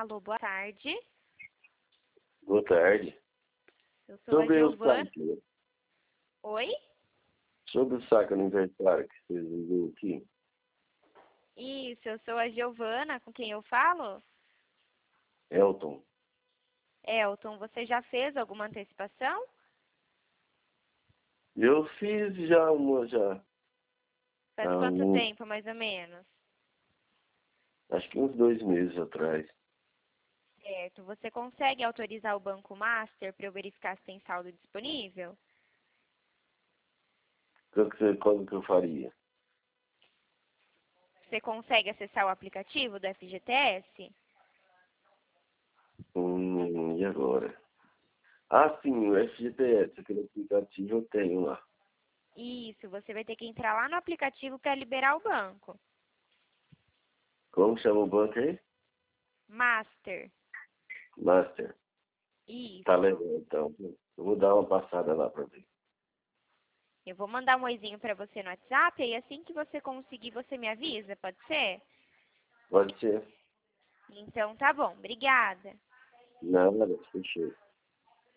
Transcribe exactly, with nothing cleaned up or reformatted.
Alô, boa tarde. Boa tarde. Eu sou a Sobre o Giovana. saque, né? Oi? Sobre o saque aniversário que vocês viram aqui, Isso, eu sou a Giovana, com quem eu falo? Elton, Elton, você já fez alguma antecipação? eu fiz já uma, já, Faz há quanto uns, tempo, mais ou menos? acho que uns dois meses atrás. Certo. Você consegue autorizar o Banco Master para eu verificar se tem saldo disponível? Quando que, você- quando que eu faria? Você consegue acessar o aplicativo do F G T S? Hum, e agora? Ah, sim, o F G T S, aquele aplicativo eu tenho lá. Isso, você vai ter que entrar lá no aplicativo para liberar o banco. Como chama o banco aí? Master. Master. Tá Isso. legal, então. Eu vou dar uma passada lá pra ver. Eu vou mandar um oizinho para você no WhatsApp e assim que você conseguir, você me avisa, pode ser? Pode ser? Então tá bom, obrigada. Nada, fechou.